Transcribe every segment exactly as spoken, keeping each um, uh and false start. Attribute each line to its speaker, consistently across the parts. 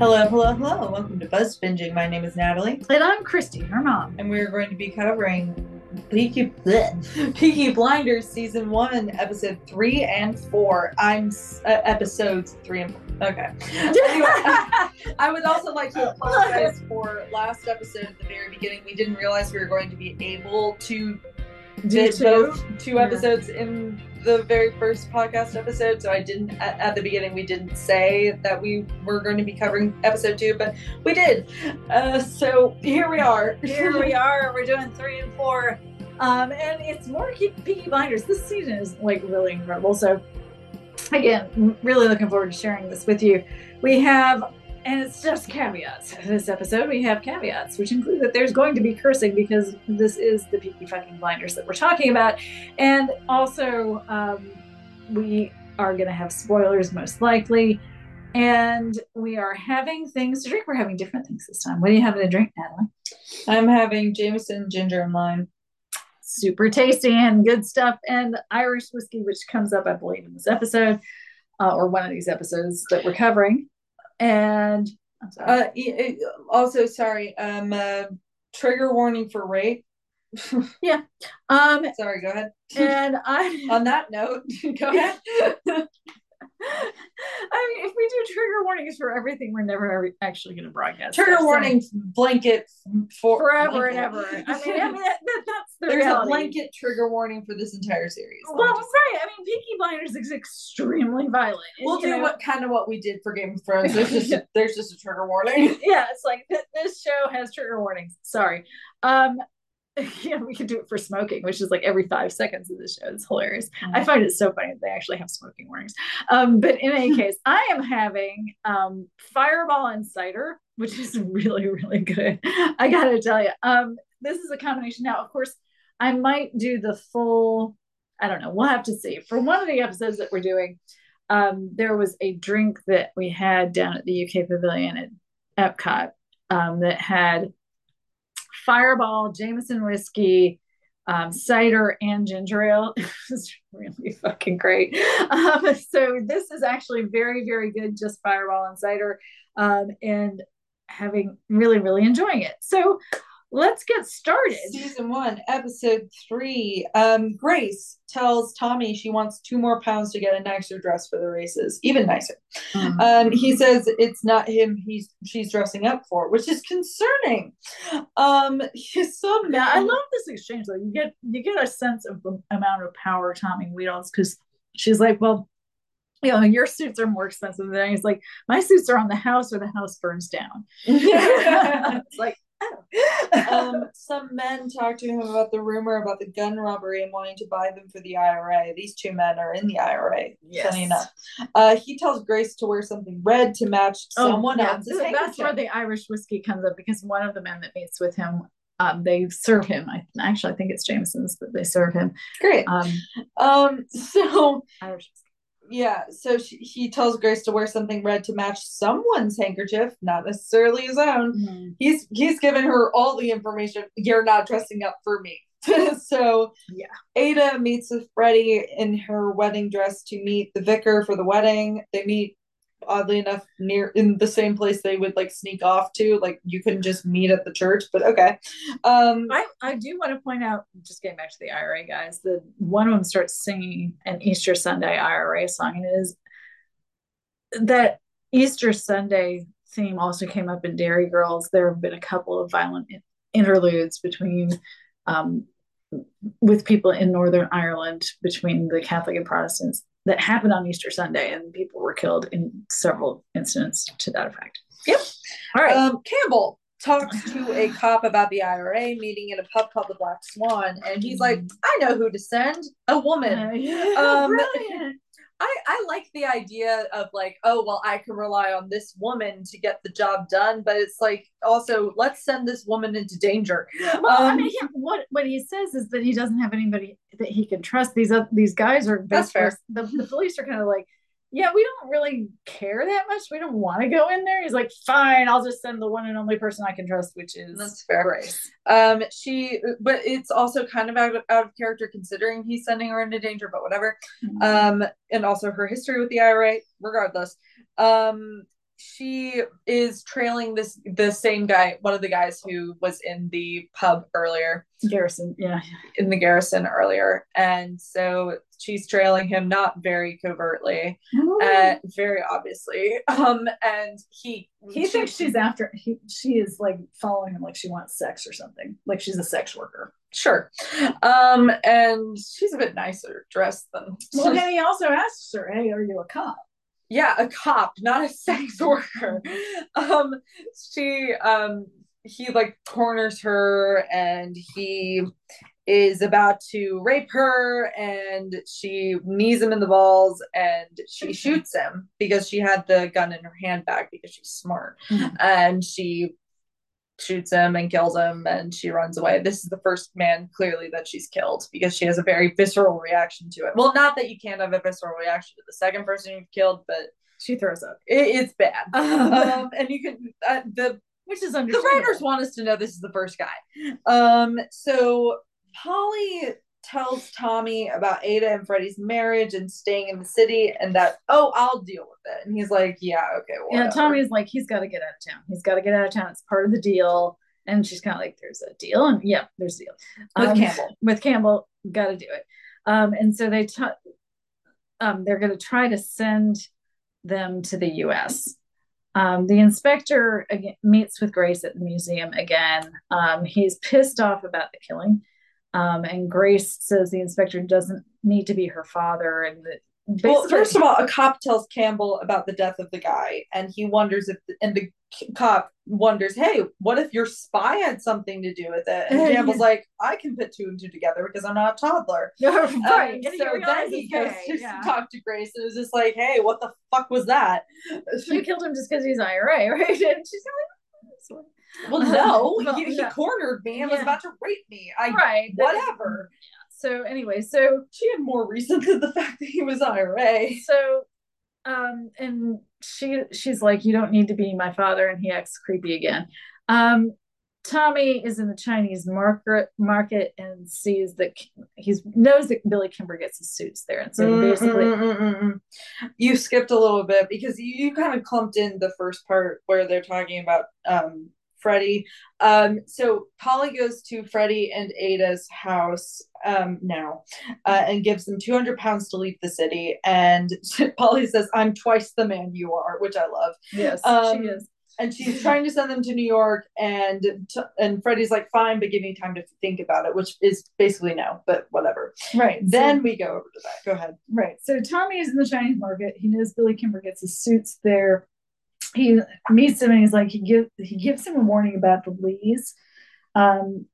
Speaker 1: Hello, hello, hello. Welcome to Buzz Binging. My name is Natalie.
Speaker 2: And I'm Christy, her mom.
Speaker 1: And we're going to be covering Peaky, bleh, Peaky Blinders Season one, Episode three and four. I'm uh, Episodes three and four. Okay. Anyway, I would also like to apologize for last episode at the very beginning. We didn't realize we were going to be able to do both two episodes yeah. in the very first podcast episode, so I didn't at, at the beginning we didn't say that we were going to be covering episode two, but we did. Uh, so here we are.
Speaker 2: Here we are. We're doing three and four, um, and it's more Peaky Blinders. This season is like really incredible. So again, really looking forward to sharing this with you. We have. And it's just caveats. This episode, we have caveats, which include that there's going to be cursing because this is the Peaky fucking Blinders that we're talking about. And also, um, we are going to have spoilers, most likely. And we are having things to drink. We're having different things this time. What are you having to drink, Natalie?
Speaker 1: I'm having Jameson, ginger, and lime.
Speaker 2: Super tasty and good stuff. And Irish whiskey, which comes up, I believe, in this episode, uh, or one of these episodes that we're covering. And I'm sorry.
Speaker 1: Uh, it, also, sorry, um, uh, trigger warning for rape.
Speaker 2: yeah. Um,
Speaker 1: sorry, go ahead.
Speaker 2: And I,
Speaker 1: on that note, go ahead.
Speaker 2: I mean, if we do trigger warnings for everything, we're never ever actually going to broadcast.
Speaker 1: Trigger stuff, warnings, so. blanket for
Speaker 2: forever
Speaker 1: blanket.
Speaker 2: and ever. I mean, I mean that, that, that's the
Speaker 1: There's
Speaker 2: reality.
Speaker 1: a blanket trigger warning for this entire series.
Speaker 2: Well, right. I mean, Peaky Blinders is extremely violent.
Speaker 1: We'll do know, what kind of what we did for Game of Thrones. There's just a, there's just a trigger warning.
Speaker 2: Yeah, it's like th- this show has trigger warnings. Sorry. Um, yeah, we could do it for smoking, which is like every five seconds of the show. It's hilarious. Mm-hmm. I find it so funny that they actually have smoking warnings. Um, but in any case, I am having um, Fireball and cider, which is really, really good. I gotta tell you, um, this is a combination. Now, of course, I might do the full. I don't know. We'll have to see. For one of the episodes that we're doing, um, there was a drink that we had down at the U K Pavilion at Epcot um, that had Fireball, Jameson whiskey, um, cider, and ginger ale. It was really fucking great. Um, so this is actually very, very good, just Fireball and cider, um, and having really, really enjoying it. So let's get started.
Speaker 1: Season one, episode three. Um, Grace tells Tommy she wants two more pounds to get a nicer dress for the races, even nicer. Mm-hmm. Um, he says it's not him he's she's dressing up for, which is concerning. Um, so
Speaker 2: yeah, I love this exchange though. You get you get a sense of the amount of power Tommy wields because she's like, well, you know, your suits are more expensive than he's like, my suits are on the house or the house burns down. It's like.
Speaker 1: um, some men talk to him about the rumor about the gun robbery and wanting to buy them for the I R A. These two men are in the I R A, yes. Funny enough. Uh, he tells Grace to wear something red to match oh, someone yeah. else's
Speaker 2: That's handkerchief. Where the Irish whiskey comes up because one of the men that meets with him, um, they serve him. I actually I think it's Jameson's, but they serve him.
Speaker 1: Great. Um, um so
Speaker 2: Irish whiskey.
Speaker 1: Yeah, so she, he tells Grace to wear something red to match someone's handkerchief, not necessarily his own. Mm-hmm. He's he's given her all the information. You're not dressing up for me. So
Speaker 2: yeah,
Speaker 1: Ada meets with Freddie in her wedding dress to meet the vicar for the wedding. They meet, oddly enough, near in the same place they would like sneak off to. Like you couldn't just meet at the church, but okay. Um,
Speaker 2: I, I do want to point out, just getting back to the I R A guys, that one of them starts singing an Easter Sunday I R A song, and it is that Easter Sunday theme also came up in Dairy Girls. There have been a couple of violent interludes between um, with people in Northern Ireland between the Catholic and Protestants that happened on Easter Sunday, and people were killed in several incidents to that effect.
Speaker 1: Yep.
Speaker 2: All right.
Speaker 1: Um, Campbell talks to a cop about the I R A meeting in a pub called the Black Swan, and he's like, I know who to send, a woman.
Speaker 2: Uh, yeah,
Speaker 1: um,
Speaker 2: brilliant.
Speaker 1: I, I like the idea of like, oh, well, I can rely on this woman to get the job done. But it's like, also, let's send this woman into danger.
Speaker 2: Well, um, I mean, yeah, what, what he says is that he doesn't have anybody that he can trust. These uh, these guys are,
Speaker 1: that's fair.
Speaker 2: The, the police are kind of like, yeah, we don't really care that much. We don't want to go in there. He's like, fine, I'll just send the one and only person I can trust, which is
Speaker 1: that's fair.
Speaker 2: Grace.
Speaker 1: Um, she, but it's also kind of out of, out of character considering he's sending her into danger, but whatever. Mm-hmm. Um, and also her history with the I R A, regardless. Um, she is trailing this the same guy, one of the guys who was in the pub earlier.
Speaker 2: Garrison, yeah.
Speaker 1: In the garrison earlier. And so she's trailing him, not very covertly, uh, very obviously. Um, and he
Speaker 2: he she, thinks she's after he she is like following him like she wants sex or something. Like she's a sex worker.
Speaker 1: Sure. Um, and she's a bit nicer dressed than
Speaker 2: well, then he also asks her, hey, are you a cop?
Speaker 1: Yeah, a cop, not a sex worker. Um, she um he like corners her and he is about to rape her and she knees him in the balls and she shoots him because she had the gun in her handbag because she's smart. Mm-hmm. And she shoots him and kills him and she runs away. This is the first man clearly that she's killed because she has a very visceral reaction to it. Well, not that you can't have a visceral reaction to the second person you've killed, but
Speaker 2: she throws up.
Speaker 1: It, it's bad. Um, and you can uh, the
Speaker 2: which is
Speaker 1: the writers want us to know this is the first guy. Um, so Polly tells Tommy about Ada and Freddie's marriage and staying in the city and that, oh, I'll deal with it. And he's like, yeah, okay, whatever.
Speaker 2: Yeah, Tommy's like, he's got to get out of town. He's got to get out of town. It's part of the deal. And she's kind of like, there's a deal. And yeah, there's a deal.
Speaker 1: With
Speaker 2: um,
Speaker 1: Campbell.
Speaker 2: With Campbell, got to do it. Um, and so they t- um, they're going to try to send them to the U S. Um, the inspector again, meets with Grace at the museum again. Um, he's pissed off about the killing. Um, and Grace says the inspector doesn't need to be her father. And that
Speaker 1: well, first of all, a cop tells Campbell about the death of the guy, and he wonders if, and the cop wonders, hey, what if your spy had something to do with it? And Campbell's like, I can put two and two together because I'm not a toddler.
Speaker 2: Right.
Speaker 1: Um, so then he goes to yeah. talk to Grace, and it was just like, hey, what the fuck was that?
Speaker 2: She killed him just because he's I R A, right? And she's like,
Speaker 1: well, no,
Speaker 2: well,
Speaker 1: he, he
Speaker 2: no.
Speaker 1: cornered me and yeah. was about to rape me. I
Speaker 2: right,
Speaker 1: whatever.
Speaker 2: Yeah. So anyway, so
Speaker 1: she had more reason than the fact that he was I R A.
Speaker 2: So, um, and she she's like, you don't need to be my father, and he acts creepy again. Um, Tommy is in the Chinese market market and sees that he knows that Billy Kimber gets his suits there, and so mm, basically,
Speaker 1: mm, mm, mm, mm. you skipped a little bit because you, you kind of clumped in the first part where they're talking about um, Freddie. Um, so Polly goes to Freddie and Ada's house um, now uh, and gives them two hundred pounds to leave the city. And Polly says, I'm twice the man you are, which I love.
Speaker 2: Yes,
Speaker 1: um,
Speaker 2: she is.
Speaker 1: And she's trying to send them to New York, and t- and Freddie's like, fine, but give me time to think about it, which is basically no, but whatever.
Speaker 2: Right.
Speaker 1: Then
Speaker 2: so,
Speaker 1: we go over to that. Go ahead.
Speaker 2: Right. So Tommy is in the Chinese market. He knows Billy Kimber gets his suits there. He meets him and he's like, he gives he gives him a warning about the Lees. Um,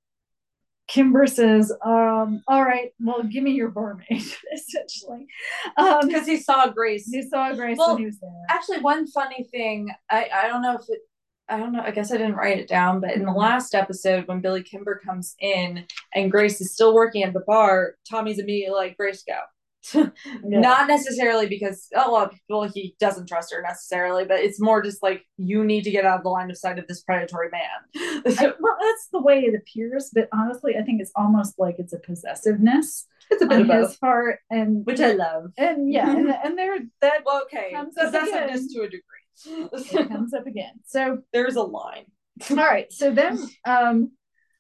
Speaker 2: Kimber says, um, all right, well, give me your barmaid, essentially.
Speaker 1: Um, because he saw Grace.
Speaker 2: He saw Grace
Speaker 1: well,
Speaker 2: when he was there.
Speaker 1: Actually, one funny thing, I, I don't know if it, I don't know, I guess I didn't write it down, but in the last episode, when Billy Kimber comes in and Grace is still working at the bar, Tommy's immediately like, Grace, go. Yeah. Not necessarily because oh well, well he doesn't trust her necessarily, but it's more just like you need to get out of the line of sight of this predatory man.
Speaker 2: I, well, that's the way it appears, but honestly, I think it's almost like it's a possessiveness.
Speaker 1: It's a bit
Speaker 2: on
Speaker 1: of
Speaker 2: his
Speaker 1: both.
Speaker 2: part, and
Speaker 1: which I love.
Speaker 2: And yeah, and, and there that
Speaker 1: well, okay, possessiveness to a degree.
Speaker 2: It comes up again. So
Speaker 1: there's a line.
Speaker 2: All right, so then um,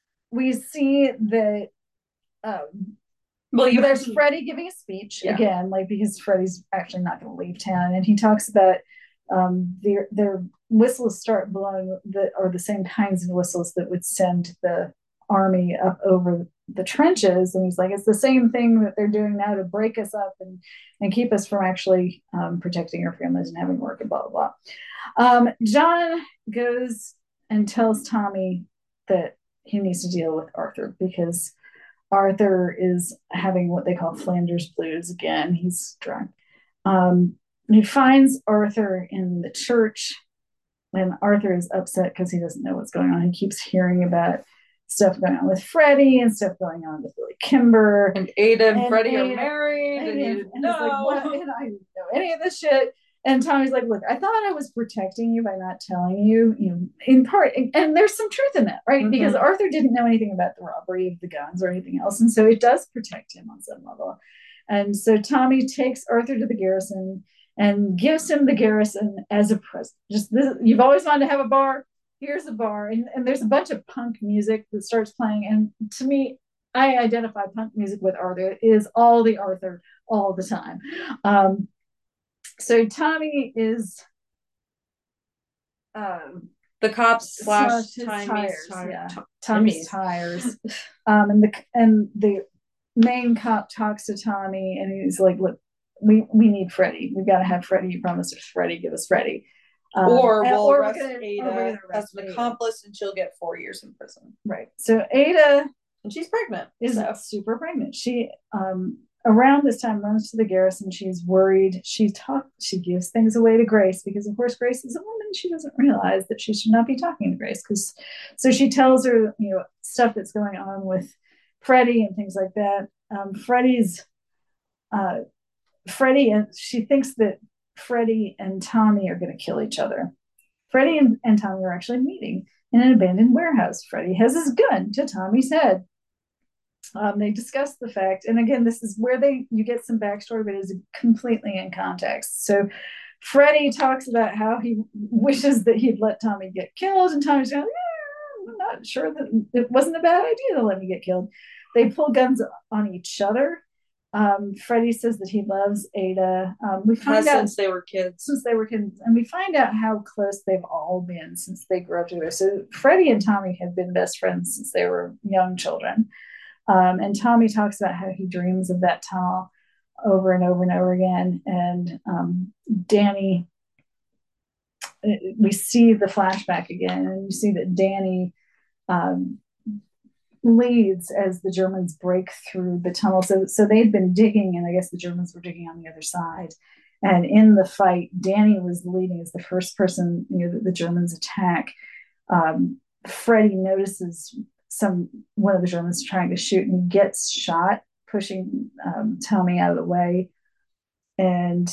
Speaker 2: we see that. Um, Well, you there's Freddie giving a speech yeah. again, like because Freddie's actually not going to leave town, and he talks about um, their their whistles start blowing the or the same kinds of whistles that would send the army up over the trenches, and he's like, it's the same thing that they're doing now to break us up and and keep us from actually um, protecting our families and having work and blah blah blah. Um, John goes and tells Tommy that he needs to deal with Arthur because Arthur is having what they call Flanders blues again. He's drunk. Um, he finds Arthur in the church, and Arthur is upset because he doesn't know what's going on. He keeps hearing about stuff going on with Freddie and stuff going on with Billy Kimber.
Speaker 1: And Ada and, and Freddie Ada, are married. And, and, and, and,
Speaker 2: like, what? And I didn't know any of this shit. And Tommy's like, look, I thought I was protecting you by not telling you, you know, in part. And, and there's some truth in that, right? Mm-hmm. Because Arthur didn't know anything about the robbery of the guns or anything else. And so it does protect him on some level. And so Tommy takes Arthur to the garrison and gives him the garrison as a present. Just this, you've always wanted to have a bar. Here's a bar, and, and there's a bunch of punk music that starts playing. And to me, I identify punk music with Arthur. It is all the Arthur all the time. Um, so Tommy is um,
Speaker 1: the cops slash
Speaker 2: Tommy's
Speaker 1: tires,
Speaker 2: tires, yeah.
Speaker 1: t-
Speaker 2: Tommy's tires, um, and the and the main cop talks to Tommy, and he's like, "Look, we we need Freddie. We got to have Freddie. You promised us Freddie. Give us Freddie."
Speaker 1: Um, or we'll
Speaker 2: or
Speaker 1: arrest gonna, Ada as an Ada. accomplice, and she'll get four years in prison.
Speaker 2: Right. So Ada,
Speaker 1: and she's pregnant,
Speaker 2: is
Speaker 1: so.
Speaker 2: super pregnant. She um around this time runs to the garrison. She's worried. She talk. She gives things away to Grace because, of course, Grace is a woman. She doesn't realize that she should not be talking to Grace. Because, so she tells her, you know, stuff that's going on with Freddie and things like that. Um, Freddie's, uh, Freddie, and she thinks that Freddie and Tommy are going to kill each other. Freddie and, and Tommy are actually meeting in an abandoned warehouse. Freddie has his gun to Tommy's head. Um, they discuss the fact, and again, this is where they you get some backstory, but it is completely in context. So Freddie talks about how he wishes that he'd let Tommy get killed, and Tommy's going, eh, I'm not sure that it wasn't a bad idea to let me get killed. They pull guns on each other. Um, Freddie says that he loves Ada. Um, we find
Speaker 1: Has
Speaker 2: out
Speaker 1: since they were kids.
Speaker 2: Since they were kids, and we find out how close they've all been since they grew up together. So Freddie and Tommy have been best friends since they were young children. Um, and Tommy talks about how he dreams of that tunnel over and over and over again. And um, Danny, we see the flashback again, and you see that Danny um, leads as the Germans break through the tunnel. So, so they'd been digging, and I guess the Germans were digging on the other side. And in the fight, Danny was leading as the first person, you know, that the Germans attack. Um, Freddie notices some one of the Germans trying to shoot, and he gets shot, pushing um, Tommy out of the way. And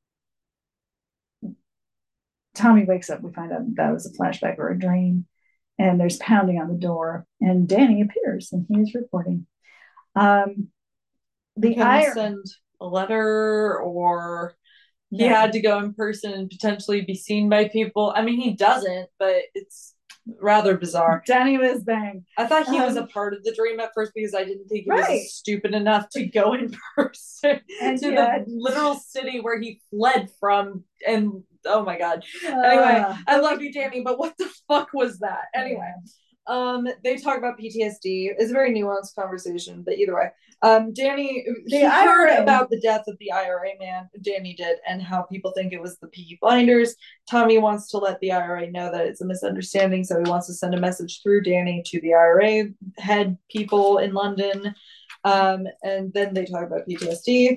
Speaker 2: Tommy wakes up. We find out that was a flashback or a dream. And there's pounding on the door, and Danny appears, and he is reporting. Um,
Speaker 1: the I send a letter, or he yeah. had to go in person and potentially be seen by people. I mean, he doesn't, but it's rather bizarre.
Speaker 2: Danny was bang.
Speaker 1: I thought he um, was a part of the dream at first because I didn't think he right. was stupid enough to go in person and to the literal city where he fled from. And oh my god. Uh, anyway, I love you, Danny, but what the fuck was that? Anyway, um, they talk about P T S D. It's a very nuanced conversation, but either way, um, Danny, he heard about the death of the I R A man. Danny did, and how people think it was the Peaky Blinders. Tommy wants to let the I R A know that it's a misunderstanding, so he wants to send a message through Danny to the I R A head people in London. Um, and then they talk about P T S D.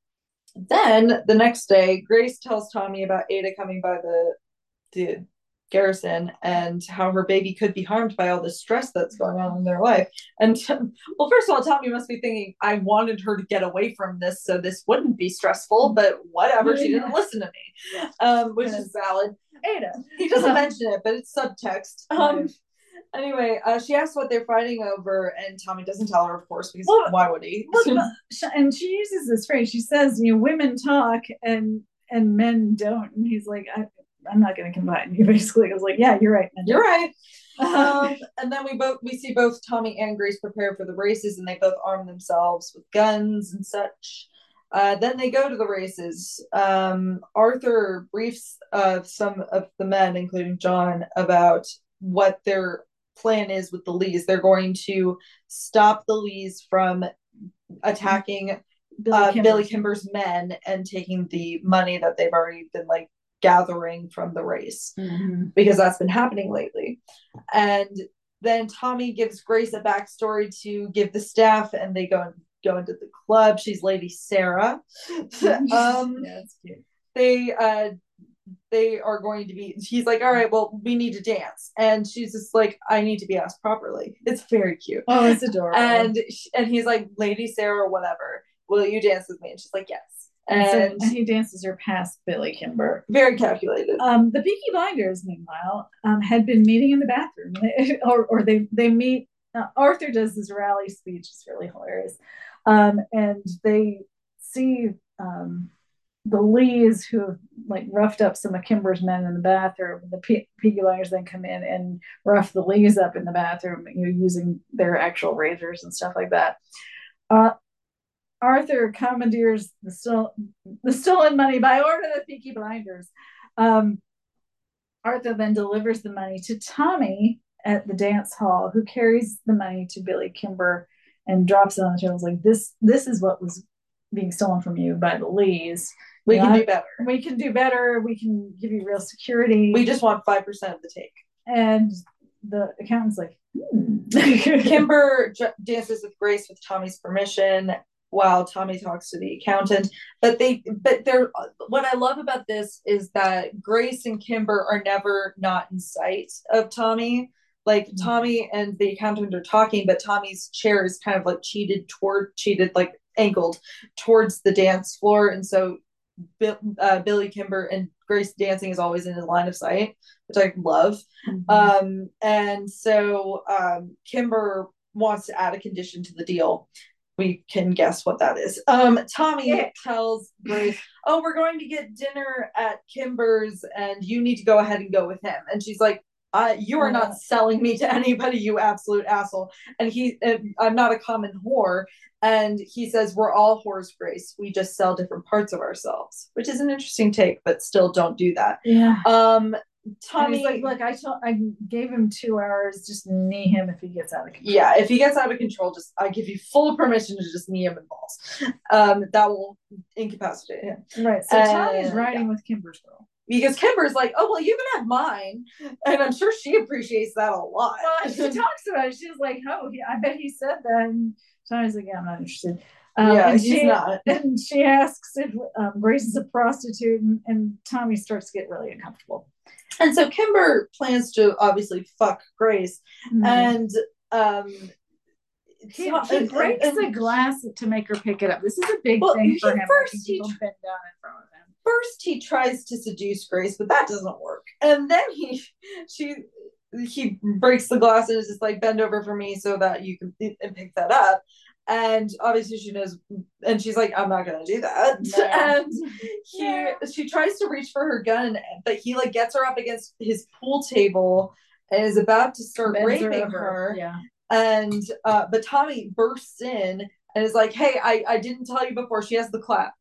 Speaker 1: Then the next day, Grace tells Tommy about Ada coming by the the garrison and how her baby could be harmed by all the stress that's going on in their life. And well, first of all, Tommy must be thinking, I wanted her to get away from this so this wouldn't be stressful, but whatever, she didn't listen to me, um, which is valid.
Speaker 2: Ada.
Speaker 1: He doesn't mention it, but it's subtext. Um, Anyway, uh, she asks what they're fighting over, and Tommy doesn't tell her, of course, because well, why would he?
Speaker 2: Well, and she uses this phrase. She says, "You know, women talk and and men don't." And he's like, I, "I'm not going to combine you." Basically, I was like, "Yeah, you're right. Men
Speaker 1: you're right." um, and then we both we see both Tommy and Grace prepare for the races, and they both arm themselves with guns and such. Uh, then they go to the races. Um, Arthur briefs uh, some of the men, including John, about what their plan is with the Lees. They're going to stop the Lees from attacking Billy, uh, Kimber. Billy Kimber's men and taking the money that they've already been like gathering from the race, mm-hmm. because that's been happening lately. And then Tommy gives Grace a backstory to give the staff, and they go and go into the club. She's Lady Sarah. um,
Speaker 2: yeah, that's cute.
Speaker 1: They uh, they are going to be, he's like, all right, well, we need to dance. And she's just like, I need to be asked properly. It's very cute.
Speaker 2: Oh, it's adorable.
Speaker 1: And and he's like, Lady Sarah, whatever, will you dance with me? And she's like, yes.
Speaker 2: And, and, so, and he dances her past Billy Kimber.
Speaker 1: Very calculated.
Speaker 2: Um, the Peaky Blinders, meanwhile, um, had been meeting in the bathroom. or, or they, they meet, uh, Arthur does this rally speech. It's really hilarious. Um, and they see... Um, the Lees who have like roughed up some of Kimber's men in the bathroom. The P- Peaky Blinders then come in and rough the Lees up in the bathroom, you know, using their actual razors and stuff like that. Uh, Arthur commandeers the still the stolen money by order of the Peaky Blinders. Um, Arthur then delivers the money to Tommy at the dance hall, who carries the money to Billy Kimber and drops it on the table. Like, this, this is what was being stolen from you by the Lees.
Speaker 1: We
Speaker 2: you
Speaker 1: can
Speaker 2: know,
Speaker 1: do better.
Speaker 2: We can do better. We can give you real security.
Speaker 1: We just want five percent of the take.
Speaker 2: And the accountant's like, hmm.
Speaker 1: Kimber j- dances with Grace with Tommy's permission while Tommy talks to the accountant. But they, but they're, what I love about this is that Grace and Kimber are never not in sight of Tommy. Like, mm-hmm. Tommy and the accountant are talking, but Tommy's chair is kind of like cheated toward, cheated, like angled towards the dance floor. And so Bill, uh, Billy Kimber and Grace dancing is always in his line of sight, which I love. Mm-hmm. Um, and so um, Kimber wants to add a condition to the deal. We can guess what that is. Um, Tommy yeah. tells Grace, oh, we're going to get dinner at Kimber's and you need to go ahead and go with him. And she's like, uh, you are not selling me to anybody, you absolute asshole. And he, uh, I'm not a common whore. And he says, we're all whores, Grace. We just sell different parts of ourselves, which is an interesting take, but still don't do that.
Speaker 2: Yeah.
Speaker 1: Um, Tommy,
Speaker 2: like, look, I told, I gave him two hours. Just knee him if he gets out of control.
Speaker 1: Yeah, if he gets out of control, just I give you full permission to just knee him in balls. Um, that will incapacitate him.
Speaker 2: Right. So uh, Tommy's riding yeah. with Kimber's girl.
Speaker 1: Because Kimber's like, oh, well, you can have mine. And I'm sure she appreciates that a lot.
Speaker 2: Well, she talks about it. She's like, oh, I bet he said that. And Tommy's like, yeah, I'm not interested. Um,
Speaker 1: yeah,
Speaker 2: and
Speaker 1: he's
Speaker 2: she,
Speaker 1: not.
Speaker 2: And she asks if um, Grace is a prostitute, and, and Tommy starts to get really uncomfortable.
Speaker 1: And so Kimber plans to obviously fuck Grace. Mm-hmm. And um,
Speaker 2: he, he breaks and, and, the glass to make her pick it up. This is a big well, thing for him.
Speaker 1: First, he
Speaker 2: bend down in front of him.
Speaker 1: First, he tries to seduce Grace, but that doesn't work. And then he, she, he breaks the glass and is just like, bend over for me so that you can and pick that up. And obviously she knows, and she's like, I'm not gonna do that. No. And he, yeah. she tries to reach for her gun, but he like gets her up against his pool table and is about to start Bends raping her. her.
Speaker 2: Yeah.
Speaker 1: And uh, but Tommy bursts in and is like, hey, I, I didn't tell you before. She has the clap.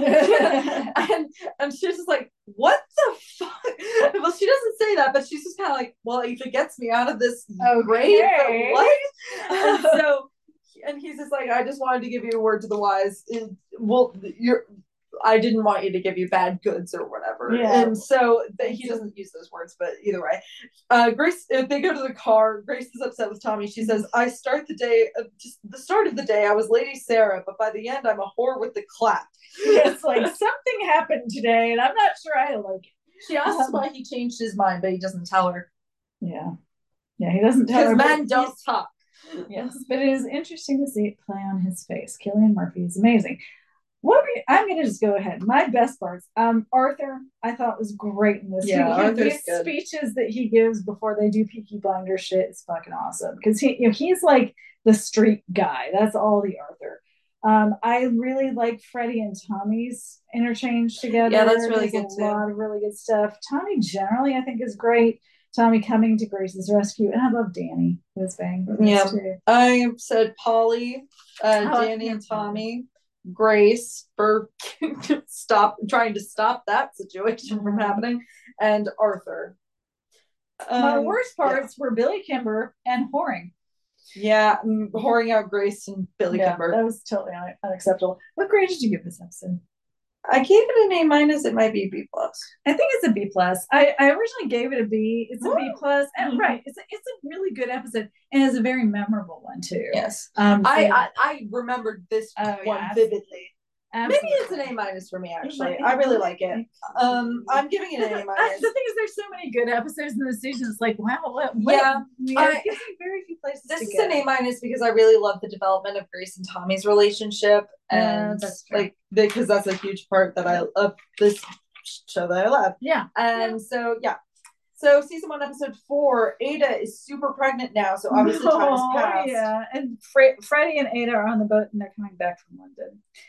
Speaker 1: and and she's just like, what the fuck? Well, she doesn't say that, but she's just kind of like, well, if it gets me out of this
Speaker 2: okay.
Speaker 1: grave, what? And so. And he's just like, I just wanted to give you a word to the wise. It, well, you're, I didn't want you to give you bad goods or whatever. Yeah. And so the, he doesn't use those words, but either way, uh, Grace, if they go to the car, Grace is upset with Tommy. She says, I start the day, uh, just the start of the day, I was Lady Sarah, but by the end, I'm a whore with the clap.
Speaker 2: It's like, something happened today, and I'm not sure I like it.
Speaker 1: She asks um, why he changed his mind, but he doesn't tell her.
Speaker 2: Yeah. Yeah, he doesn't tell her.
Speaker 1: Because men don't talk.
Speaker 2: Yes, but it is interesting to see it play on his face. Cillian Murphy is amazing. What we, I'm going to just go ahead. My best parts. Um, Arthur, I thought was great in this.
Speaker 1: Yeah,
Speaker 2: he,
Speaker 1: Arthur's
Speaker 2: his
Speaker 1: good.
Speaker 2: Speeches that he gives before they do Peaky Blinders shit is fucking awesome, because he, you know, he's like the street guy. That's all the Arthur. Um, I really like Freddie and Tommy's interchange together.
Speaker 1: Yeah, that's really
Speaker 2: There's
Speaker 1: good
Speaker 2: a
Speaker 1: too.
Speaker 2: A lot of really good stuff. Tommy generally, I think, is great. Tommy coming to Grace's rescue, and I love Danny Whizbang.
Speaker 1: Yeah, too. I said Polly, uh, oh, Danny, and Tommy, Grace for stop trying to stop that situation mm-hmm. from happening, and Arthur.
Speaker 2: Um, My worst parts yeah. were Billy Kimber and whoring.
Speaker 1: Yeah, whoring out Grace and Billy
Speaker 2: yeah,
Speaker 1: Kimber.
Speaker 2: That was totally un- unacceptable. What grade did you give this episode?
Speaker 1: I gave it an A minus. It might be a B plus.
Speaker 2: I think it's a B plus. I, I originally gave it a B. It's a B plus, and mm-hmm. right, it's a, it's a really good episode, and it's a very memorable one too.
Speaker 1: Yes,
Speaker 2: um, so,
Speaker 1: I, I I remembered this
Speaker 2: oh,
Speaker 1: one
Speaker 2: yeah,
Speaker 1: vividly.
Speaker 2: Absolutely.
Speaker 1: Maybe it's an A minus for me. Actually, I really like it. Um, I'm giving it an A minus.
Speaker 2: The thing is, there's so many good episodes in this season. It's like, wow, what? what
Speaker 1: yeah,
Speaker 2: I, it very few places.
Speaker 1: This
Speaker 2: to
Speaker 1: is
Speaker 2: go.
Speaker 1: an A minus because I really love the development of Grace and Tommy's relationship, and uh, that's like because that's a huge part that I of this show that I love.
Speaker 2: Yeah,
Speaker 1: and yeah. so yeah. So season one, episode four, Ada is super pregnant now, so obviously time has passed.
Speaker 2: Yeah, and Fre- Freddie and Ada are on the boat, and they're coming back from London.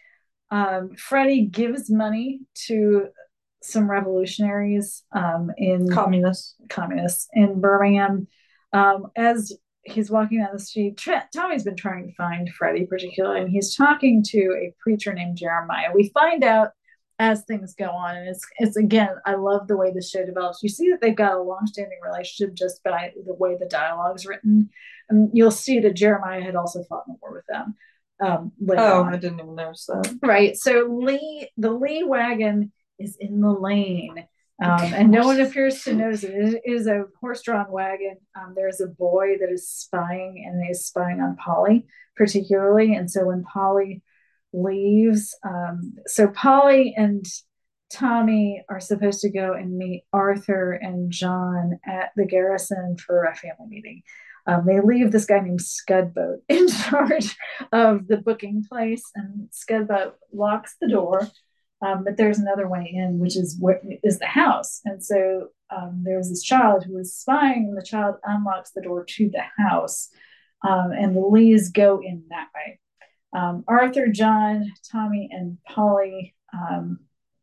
Speaker 2: Um, Freddie gives money to some revolutionaries um, in
Speaker 1: communists
Speaker 2: communists in Birmingham. Um, as he's walking down the street, Trent, Tommy's been trying to find Freddie particularly, and he's talking to a preacher named Jeremiah. We find out as things go on, and it's it's again, I love the way the show develops. You see that they've got a long-standing relationship just by the way the dialogue's written, and you'll see that Jeremiah had also fought in the war with them. Um,
Speaker 1: oh,
Speaker 2: on.
Speaker 1: I didn't even notice that.
Speaker 2: Right. So Lee, the Lee wagon is in the lane. Um, and no one appears to notice it. It is a horse-drawn wagon. Um, there's a boy that is spying, and is spying on Polly particularly. And so when Polly leaves, um, so Polly and Tommy are supposed to go and meet Arthur and John at the garrison for a family meeting. Um, they leave this guy named Scudboat in charge of the booking place, and Scudboat locks the door. Um, but there's another way in, which is what is the house. And so um, there's this child who is spying, and the child unlocks the door to the house. Um, and the Lees go in that way. Um, Arthur, John, Tommy, and Polly um,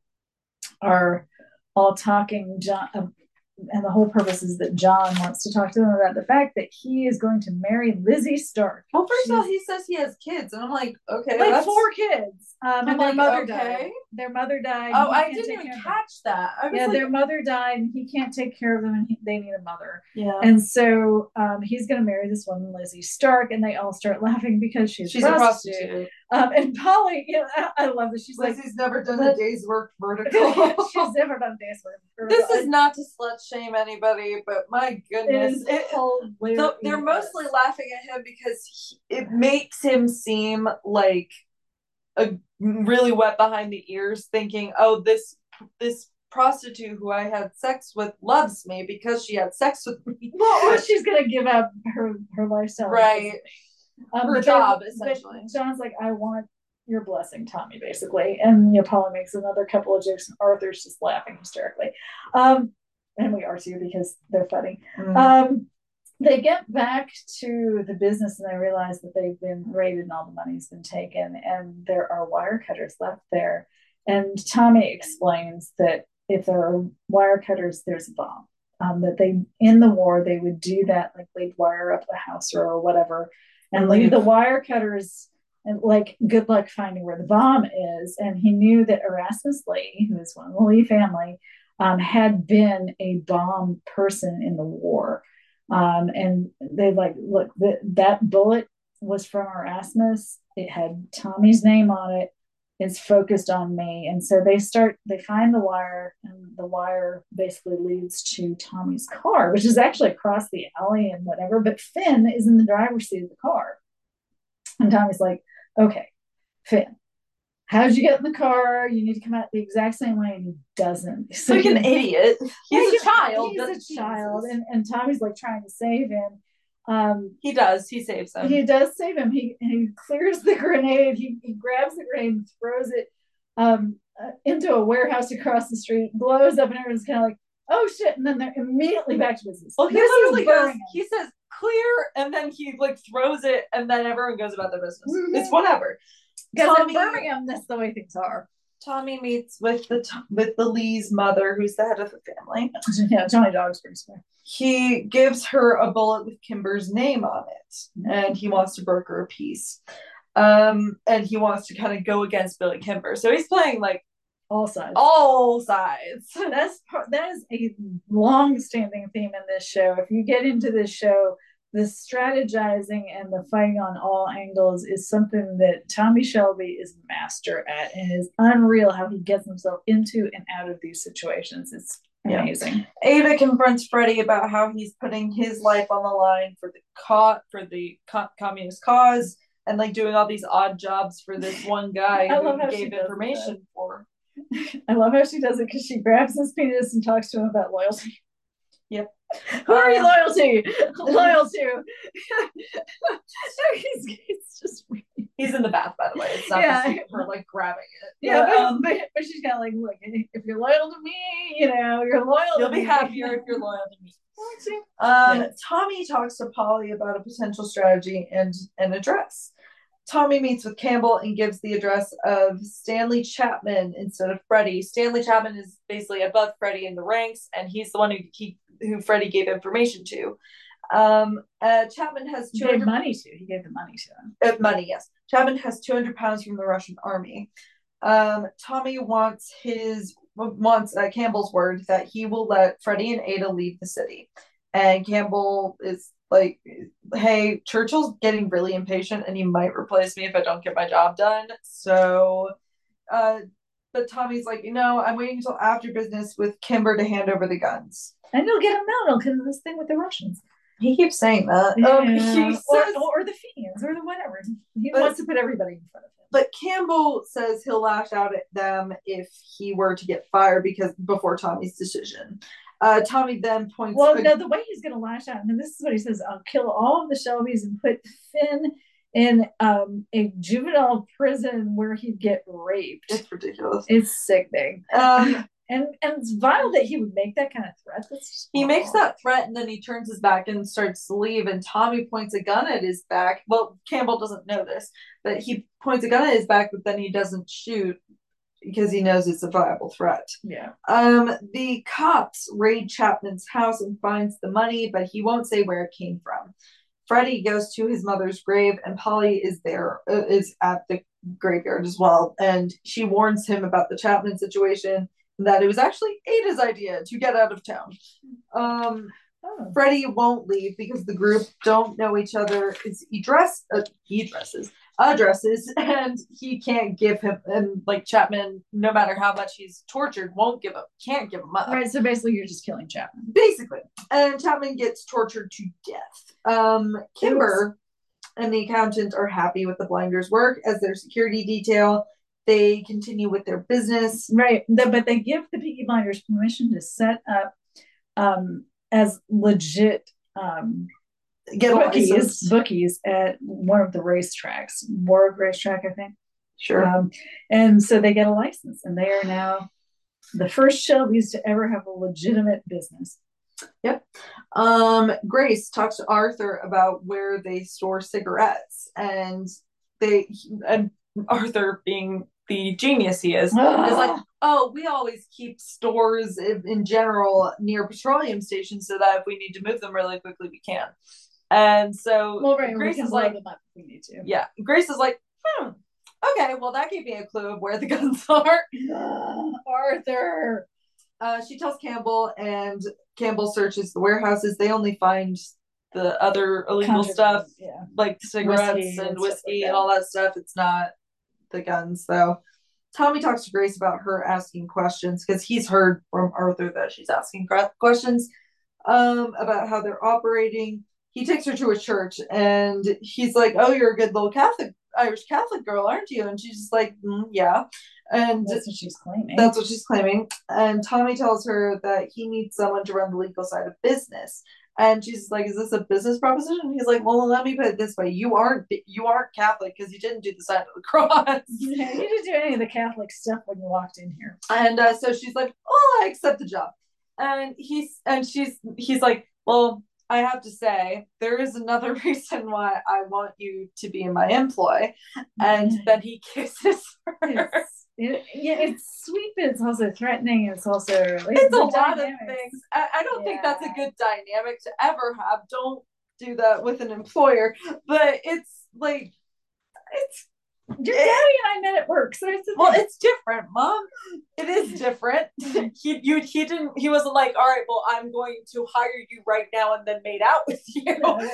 Speaker 2: are all talking. John, uh, and the whole purpose is that John wants to talk to them about the fact that he is going to marry Lizzie Stark.
Speaker 1: Well, first of all, he says he has kids, and I'm like, okay,
Speaker 2: like
Speaker 1: that's...
Speaker 2: four kids. Um, and
Speaker 1: I'm
Speaker 2: their
Speaker 1: like,
Speaker 2: mother
Speaker 1: okay.
Speaker 2: died. Their mother died.
Speaker 1: Oh, I didn't even catch that. I was
Speaker 2: yeah,
Speaker 1: like...
Speaker 2: their mother died, and he can't take care of them, and he, they need a mother.
Speaker 1: Yeah.
Speaker 2: And so um, he's going to marry this woman, Lizzie Stark, and they all start laughing because she's,
Speaker 1: she's
Speaker 2: a
Speaker 1: prostitute.
Speaker 2: a prostitute. Um, and Polly, you know, I, I love that she's
Speaker 1: Lizzie's
Speaker 2: like,
Speaker 1: never done a day's work vertical.
Speaker 2: She's never done a day's work vertical.
Speaker 1: This is not to slut shame anybody, but my goodness,
Speaker 2: it is hilarious.
Speaker 1: So they're mostly laughing at him because he, it makes him seem like a really wet behind the ears, thinking, "Oh, this this prostitute who I had sex with loves me because she had sex with me."
Speaker 2: Well, or she's gonna give up her her lifestyle,
Speaker 1: right?
Speaker 2: Um,
Speaker 1: her job, essentially.
Speaker 2: John's like, "I want your blessing, Tommy," basically, and you know, Polly makes another couple of jokes, and Arthur's just laughing hysterically, um, and we are too because they're funny. Mm. Um, they get back to the business, and they realize that they've been raided and all the money's been taken, and there are wire cutters left there. And Tommy explains that if there are wire cutters, there's a bomb. Um, that they, in the war, they would do that, like they'd wire up the house or whatever, and leave the wire cutters, and like, good luck finding where the bomb is. And he knew that Erasmus Lee, who is one of the Lee family, um, had been a bomb person in the war. Um, and they like, look, the, that bullet was from Erasmus. It had Tommy's name on it. It's focused on me. And so they start, they find the wire, and the wire basically leads to Tommy's car, which is actually across the alley and whatever. But Finn is in the driver's seat of the car. And Tommy's like, okay, Finn, how did you get in the car? You need to come out the exact same way. And he doesn't.
Speaker 1: He's like an idiot. He's
Speaker 2: like
Speaker 1: a child.
Speaker 2: He's a child. And, and Tommy's like trying to save him. Um,
Speaker 1: he does. He saves him.
Speaker 2: He does save him. He he clears the grenade. He, he grabs the grenade and throws it um, uh, into a warehouse across the street, blows up, and everyone's kind of like, oh shit. And then they're immediately back to business.
Speaker 1: Well, he literally goes, he says clear, and then he like throws it, and then everyone goes about their business. Mm-hmm. It's whatever.
Speaker 2: Because in Birmingham, that's the way things are.
Speaker 1: Tommy meets with the with the Lee's mother, who's the head of the family.
Speaker 2: Yeah, Johnny Dog's pretty smart.
Speaker 1: He gives her a bullet with Kimber's name on it, mm-hmm. and he wants to broker a peace. Um, and he wants to kind of go against Billy Kimber. So he's playing like
Speaker 2: all sides.
Speaker 1: All sides.
Speaker 2: That's that is a long-standing theme in this show. If you get into this show, the strategizing and the fighting on all angles is something that Tommy Shelby is master at, and is unreal how he gets himself into and out of these situations. It's amazing.
Speaker 1: Yeah. Ava confronts Freddie about how he's putting his life on the line for the co- for the co- communist cause, and like doing all these odd jobs for this one guy who gave information for.
Speaker 2: I love how she does it because she grabs his penis and talks to him about loyalty.
Speaker 1: Yep.
Speaker 2: Who are you loyal to? Loyal to. he's, he's just
Speaker 1: he's in the bath, by the way. It's not
Speaker 2: yeah.
Speaker 1: her like grabbing it.
Speaker 2: Yeah, but, um, but, but she's kind of like, look, if you're loyal to me, you know, you're loyal.
Speaker 1: You'll
Speaker 2: to
Speaker 1: be
Speaker 2: me.
Speaker 1: happier if you're loyal to me. Um, yeah. Tommy talks to Polly about a potential strategy and and a dress. Tommy meets with Campbell and gives the address of Stanley Chapman instead of Freddie. Stanley Chapman is basically above Freddie in the ranks, and he's the one who he, who Freddie gave information to. Um, uh, Chapman has
Speaker 2: two hundred money to. He gave the money to him.
Speaker 1: Uh, money, yes. Chapman has two hundred pounds from the Russian army. Um, Tommy wants his wants uh, Campbell's word that he will let Freddie and Ada leave the city, and Campbell is like, hey, Churchill's getting really impatient and he might replace me if I don't get my job done. So, uh, but Tommy's like, you know, I'm waiting until after business with Kimber to hand over the guns.
Speaker 2: And you'll get him out because of this thing with the Russians.
Speaker 1: He keeps saying that.
Speaker 2: Yeah. Um, he says, or, or the Fiends or the whatever. He but, wants to put everybody in front of him.
Speaker 1: But Campbell says he'll lash out at them if he were to get fired because before Tommy's decision. Uh, Tommy then points.
Speaker 2: Well, a- no, the way he's going to lash out, and this is what he says: "I'll kill all of the Shelbys and put Finn in um, a juvenile prison where he'd get raped."
Speaker 1: It's ridiculous.
Speaker 2: It's sickening. Um, and and it's vile that he would make that kind of threat. That's
Speaker 1: he makes that threat, and then he turns his back and starts to leave. And Tommy points a gun at his back. Well, Campbell doesn't know this, but he points a gun at his back, but then he doesn't shoot because he knows it's a viable threat.
Speaker 2: Yeah.
Speaker 1: Um, the cops raid Chapman's house and finds the money, but he won't say where it came from. Freddie goes to his mother's grave, and Polly is there, uh, is at the graveyard as well. And she warns him about the Chapman situation, and that it was actually Ada's idea to get out of town. Um, oh. Freddie won't leave because the group don't know each other. It's he dress, uh, he dresses. addresses and he can't give him, and like Chapman, no matter how much he's tortured, won't give up, can't give him up.
Speaker 2: Right, so basically you're just killing Chapman.
Speaker 1: Basically. And Chapman gets tortured to death. Um, Kimber and the accountant are happy with the Blinders' work as their security detail. They continue with their business.
Speaker 2: Right, but they give the Peaky Blinders permission to set up um, as legit um
Speaker 1: Get
Speaker 2: bookies, bookies at one of the racetracks, Warwick Racetrack, I think.
Speaker 1: Sure.
Speaker 2: Um, and so they get a license, and they are now the first Shelbys to ever have a legitimate business.
Speaker 1: Yep. Um, Grace talks to Arthur about where they store cigarettes, and they and Arthur, being the genius he is, is like, oh, we always keep stores in, in general near petroleum stations so that if we need to move them really quickly, we can. And so
Speaker 2: well, right,
Speaker 1: Grace is like,
Speaker 2: we need to.
Speaker 1: Yeah, Grace is like, hmm, okay, well, that gave me a clue of where the guns are.
Speaker 2: Uh, Arthur.
Speaker 1: Uh, she tells Campbell, and Campbell searches the warehouses. They only find the other illegal stuff,
Speaker 2: yeah.
Speaker 1: like cigarettes whiskey and, and whiskey like and all that stuff. It's not the guns, though. Tommy talks to Grace about her asking questions because he's heard from Arthur that she's asking questions um, about how they're operating. He takes her to a church, and he's like, oh, you're a good little Catholic, Irish Catholic girl, aren't you? And she's just like, mm, yeah. And
Speaker 2: that's what she's claiming.
Speaker 1: That's what she's claiming. And Tommy tells her that he needs someone to run the legal side of business. And she's like, is this a business proposition? He's like, well, let me put it this way. You aren't you aren't Catholic because you didn't do the sign of the cross.
Speaker 2: Yeah, you didn't do any of the Catholic stuff when you walked in here.
Speaker 1: And uh, so she's like, oh, I accept the job. And he's and she's he's like, well, I have to say, there is another reason why I want you to be in my employ. And mm-hmm. then he kisses her.
Speaker 2: It's, it, yeah, it's sweet, but it's also threatening. It's also
Speaker 1: it's, it's a lot dynamics. of things. I, I don't yeah. think that's a good dynamic to ever have. Don't do that with an employer. But it's like, it's
Speaker 2: your daddy and I met at work, so it's
Speaker 1: well, it's different, Mom. It is different. he you he didn't he wasn't like, all right, well, I'm going to hire you right now and then made out with you.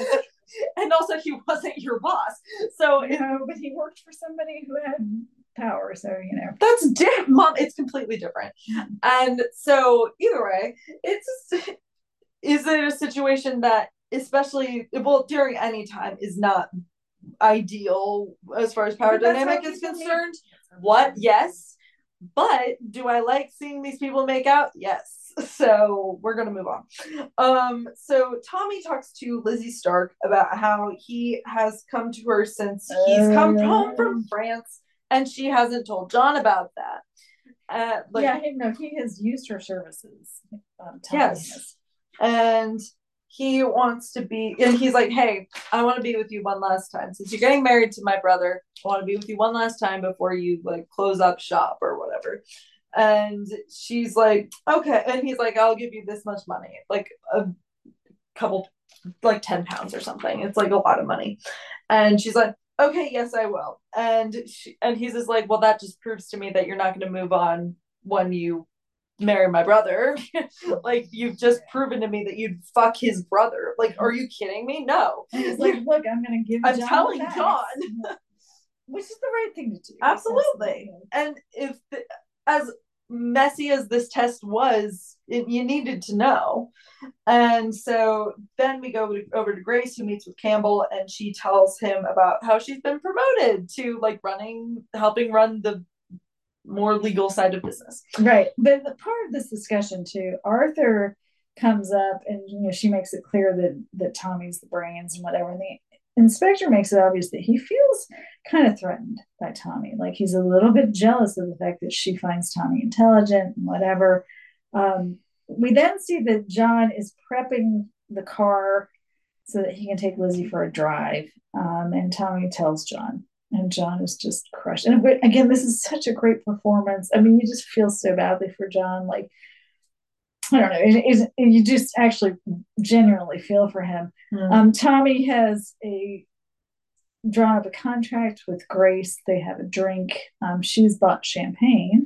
Speaker 1: And also, he wasn't your boss, so
Speaker 2: no, it, but he worked for somebody who had power. So you know
Speaker 1: that's different, Mom. It's completely different. And so either way, it's just, is it a situation that, especially well during any time, is not ideal as far as power dynamic is concerned. What? Yes. But do I like seeing these people make out? Yes. So we're gonna move on. Um, so Tommy talks to Lizzie Stark about how he has come to her since he's come home from France, and she hasn't told John about that. Uh, like,
Speaker 2: yeah, no, he has used her services. Um,
Speaker 1: yes, has. And he wants to be, and he's like, hey, I want to be with you one last time. Since you're getting married to my brother, I want to be with you one last time before you like close up shop or whatever. And she's like, okay. And he's like, I'll give you this much money, like a couple, like ten pounds or something. It's like a lot of money. And she's like, okay, yes, I will. And she, and he's just like, well, that just proves to me that you're not going to move on when you marry my brother. Like, you've just proven to me that you'd fuck his brother. Like, are you kidding me? No.
Speaker 2: And he's like, look, I'm going to give
Speaker 1: I'm
Speaker 2: John
Speaker 1: telling
Speaker 2: facts.
Speaker 1: John.
Speaker 2: Which is the right thing to do.
Speaker 1: Absolutely. And if, the, as messy as this test was, it, you needed to know. And so then we go to, over to Grace, who meets with Campbell, and she tells him about how she's been promoted to like running, helping run the more legal side of business.
Speaker 2: Right. But the part of this discussion too, Arthur comes up and, you know, she makes it clear that that Tommy's the brains and whatever. And the inspector makes it obvious that he feels kind of threatened by Tommy. Like, he's a little bit jealous of the fact that she finds Tommy intelligent and whatever. Um, we then see that John is prepping the car so that he can take Lizzie for a drive. Um, and Tommy tells John, and John is just crushed. And again, this is such a great performance. I mean, you just feel so badly for John. Like, I don't know, it, it, you just actually genuinely feel for him. Mm. Um, Tommy has a drawn up a contract with Grace. They have a drink. Um, she's bought champagne.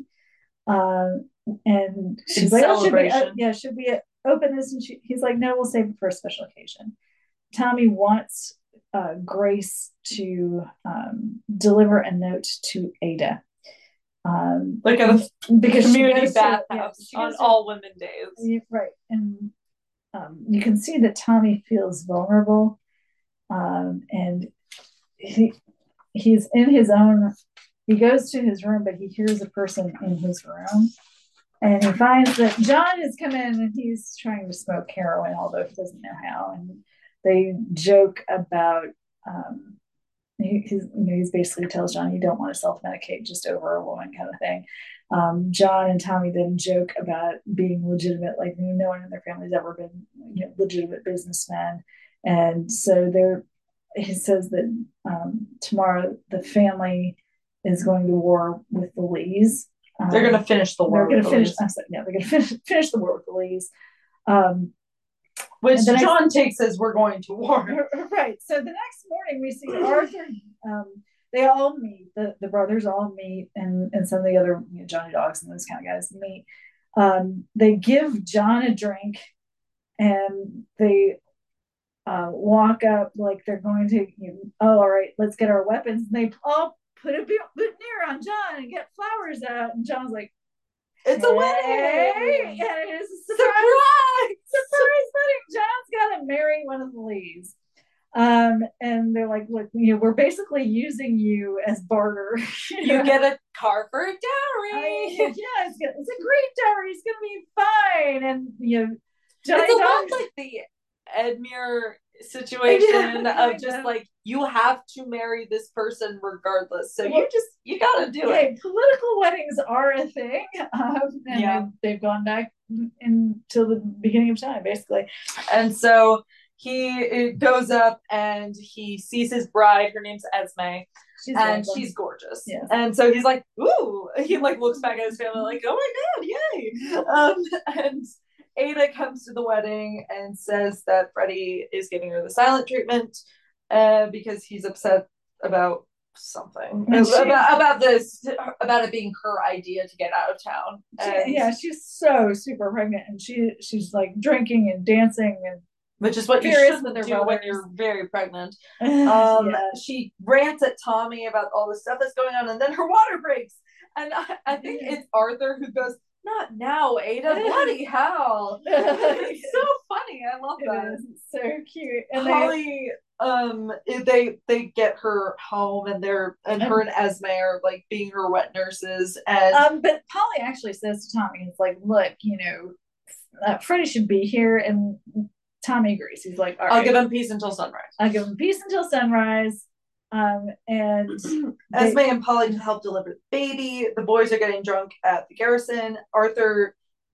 Speaker 2: Um, and she's
Speaker 1: In
Speaker 2: like, oh, should we, uh, yeah, should we open this? And she, he's like, no, we'll save it for a special occasion. Tommy wants uh, Grace to um, deliver a note to Ada. Um,
Speaker 1: like a
Speaker 2: because
Speaker 1: community bathhouse yeah, on to, all women days.
Speaker 2: Right. And um, you can see that Tommy feels vulnerable. Um, and he he's in his own, he goes to his room, but he hears a person in his room. And he finds that John has come in and he's trying to smoke heroin, although he doesn't know how. And they joke about, um, he, he's, you know, he's basically tells John, you don't want to self-medicate just over a woman kind of thing. Um, John and Tommy then joke about being legitimate, like no one in their family's ever been, you know, legitimate businessmen. And so they're, he says that um, tomorrow the family is going to war with the Lees. Um,
Speaker 1: they're going to finish the war.
Speaker 2: They're going to finish. I'm sorry, yeah, they're going to finish finish the war with the Lees. Um,
Speaker 1: Which John I, takes as we're going to war.
Speaker 2: Right. So the next morning we see Arthur. Um, they all meet. The, the brothers all meet, and and some of the other, you know, Johnny Dogs and those kind of guys meet. Um, they give John a drink, and they uh, walk up like they're going to. You know, oh, all right, let's get our weapons. And they all put a boutonniere on John and get flowers out, and John's like,
Speaker 1: it's a wedding!
Speaker 2: And it is a surprise! Surprise! Surprise wedding! John's got to marry one of the Lees. Um, and they're like, look, you know, we're basically using you as barter.
Speaker 1: You get a car for a dowry.
Speaker 2: I, yeah, it's, it's a great dowry. It's going to be fine. And, you know,
Speaker 1: Johnny it's a Dogs, lot like the Edmure situation yeah, of just like, you have to marry this person regardless, so well, you just you gotta do
Speaker 2: hey,
Speaker 1: it.
Speaker 2: Political weddings are a thing, um, and yeah. they've, they've gone back until the beginning of time, basically.
Speaker 1: And so he goes up and he sees his bride. Her name's Esme, she's and lovely. She's gorgeous. Yeah. And so he's like, ooh. He like looks back at his family like, oh my god, yay! Um, and Ada comes to the wedding and says that Freddie is giving her the silent treatment uh, because he's upset about something. She, about, about this, about it being her idea to get out of town. And
Speaker 2: she, yeah, she's so super pregnant, and she she's like drinking and dancing, and
Speaker 1: which is what you should do brothers. When you're very pregnant. Um, yeah. She rants at Tommy about all the stuff that's going on, and then her water breaks. And I, I think yeah. it's Arthur who goes, not now, Ada. Bloody hell. It's so funny. I love that.
Speaker 2: It is. It's so cute.
Speaker 1: And Holly, they, um, they they get her home, and they're and her and Esme are like being her wet nurses. And
Speaker 2: um, but Polly actually says to Tommy, "It's like, look, you know, uh, Freddie should be here." And Tommy agrees. He's like, all right,
Speaker 1: I'll give him peace until sunrise.
Speaker 2: I'll give him peace until sunrise. Um, and
Speaker 1: Esme they, and Polly help deliver the baby. The boys are getting drunk at the garrison. Arthur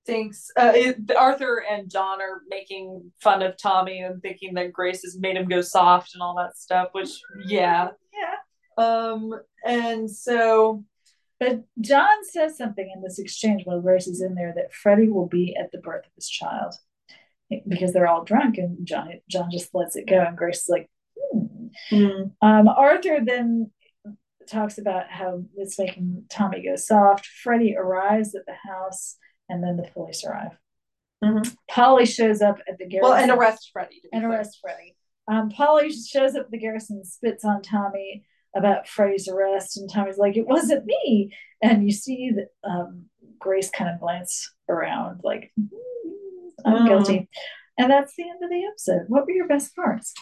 Speaker 1: thinks uh, it, Arthur and John are making fun of Tommy and thinking that Grace has made him go soft and all that stuff, which yeah.
Speaker 2: Yeah.
Speaker 1: Um, and so
Speaker 2: But John says something in this exchange while Grace is in there that Freddie will be at the birth of his child because they're all drunk, and John John just lets it go, and Grace is like, hmm. Mm. Um, Arthur then talks about how it's making Tommy go soft. Freddie arrives at the house, and then the police arrive. Mm-hmm. Polly shows up at the garrison.
Speaker 1: Well, and arrest Freddie.
Speaker 2: And arrest Freddie. Um, Polly shows up at the garrison and spits on Tommy about Freddie's arrest, and Tommy's like, it wasn't me. And you see that um, Grace kind of glance around like, I'm mm. guilty. And that's the end of the episode. What were your best parts?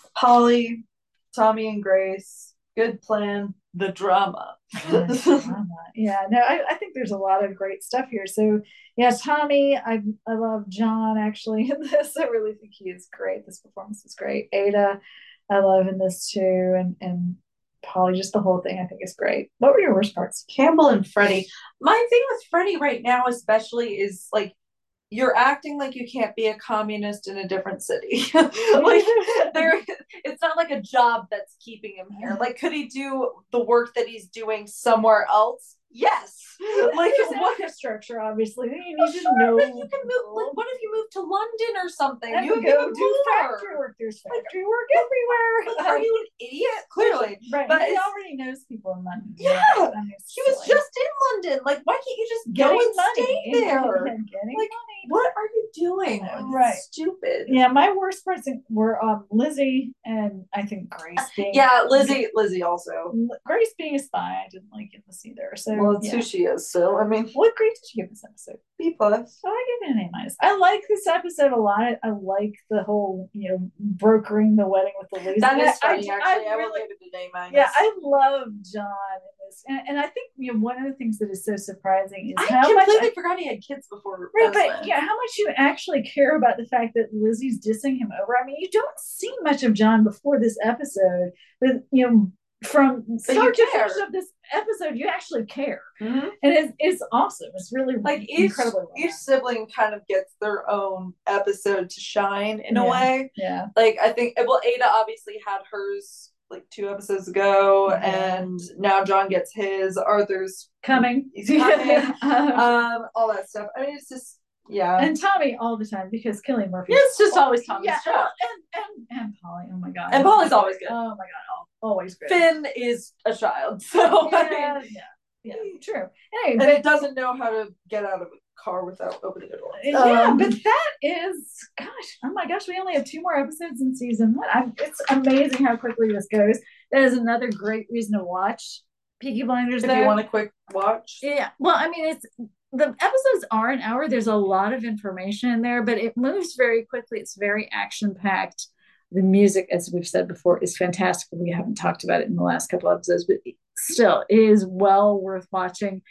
Speaker 1: Polly, Tommy and Grace, good plan, the drama.
Speaker 2: yeah, drama. yeah, no, I, I think there's a lot of great stuff here. So yeah, Tommy, I I love John actually in this. I really think he is great. This performance is great. Ada, I love in this too, and and Polly, just the whole thing I think is great. What were your worst parts?
Speaker 1: Campbell and Freddie. My thing with Freddie right now especially is like, you're acting like you can't be a communist in a different city. Like there, it's not like a job that's keeping him here. Like, could he do the work that he's doing somewhere else? Yes.
Speaker 2: Like what infrastructure, obviously. You need
Speaker 1: well,
Speaker 2: to
Speaker 1: sure,
Speaker 2: know.
Speaker 1: But you can move. Like, what if you move to London or something?
Speaker 2: And
Speaker 1: you
Speaker 2: can go do more. factory work. There's factory work everywhere.
Speaker 1: Like, are you an idiot? Clearly,
Speaker 2: right.
Speaker 1: But
Speaker 2: he already knows people in London.
Speaker 1: Yeah, right? I mean, he was just in London. Like, why can't you just
Speaker 2: getting
Speaker 1: go and
Speaker 2: money.
Speaker 1: stay there?
Speaker 2: And getting
Speaker 1: like,
Speaker 2: money.
Speaker 1: What are you doing?
Speaker 2: Right,
Speaker 1: stupid.
Speaker 2: Yeah, my worst parts were um, Lizzie and I think Grace being.
Speaker 1: Yeah, Lizzie. Lizzie also.
Speaker 2: Grace being a spy. I didn't like in this either. So
Speaker 1: well, that's
Speaker 2: yeah.
Speaker 1: who she is. So I mean,
Speaker 2: what grade did you give this episode?
Speaker 1: B plus.
Speaker 2: Oh, I give it an A minus. I like this episode a lot. I like the whole, you know, brokering the wedding with the ladies.
Speaker 1: That is funny,
Speaker 2: I,
Speaker 1: actually. I,
Speaker 2: I,
Speaker 1: I
Speaker 2: really,
Speaker 1: will give it an A minus.
Speaker 2: Yeah, I love John in this, and, and I think you know one of the things that is so surprising is
Speaker 1: I
Speaker 2: how much
Speaker 1: completely
Speaker 2: I,
Speaker 1: forgot he had kids before.
Speaker 2: Right, but yeah, how much you actually care about the fact that Lizzie's dissing him over. I mean, you don't see much of John before this episode, but you know. From start to finish of this episode, you actually care, mm-hmm. and it's, it's awesome. It's really
Speaker 1: like each each sibling kind of gets their own episode to shine in
Speaker 2: yeah.
Speaker 1: a way.
Speaker 2: Yeah,
Speaker 1: like I think well, Ada obviously had hers like two episodes ago, yeah. and now John gets his. Arthur's
Speaker 2: coming,
Speaker 1: he's coming, um, all that stuff. I mean, it's just. Yeah,
Speaker 2: and Tommy all the time because Cillian Murphy.
Speaker 1: It's just always Tommy's
Speaker 2: yeah,
Speaker 1: job.
Speaker 2: And, and and Polly. Oh my god.
Speaker 1: And Polly's always good.
Speaker 2: Oh my god, always good.
Speaker 1: Finn is a child, so
Speaker 2: yeah,
Speaker 1: I mean,
Speaker 2: yeah, yeah, true. Anyway,
Speaker 1: and
Speaker 2: but,
Speaker 1: it doesn't know how to get out of a car without opening a door.
Speaker 2: Yeah, um, but that is, gosh, oh my gosh, we only have two more episodes in season one. I'm, it's amazing how quickly this goes. That is another great reason to watch Peaky Blinders.
Speaker 1: If
Speaker 2: though.
Speaker 1: you want a quick watch,
Speaker 2: yeah. Well, I mean, it's. The episodes are an hour. There's a lot of information in there, but it moves very quickly. It's very action-packed. The music, as we've said before, is fantastic. We haven't talked about it in the last couple of episodes, but still, it is well worth watching.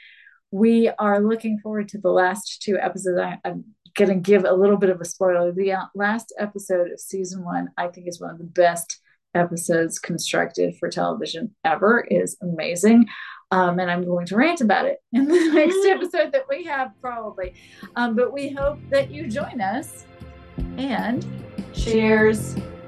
Speaker 2: We are looking forward to the last two episodes. I, I'm going to give a little bit of a spoiler. The last episode of season one, I think, is one of the best episodes constructed for television ever. It is amazing. Um, and I'm going to rant about it in the next episode that we have probably. Um, but we hope that you join us, and
Speaker 1: cheers.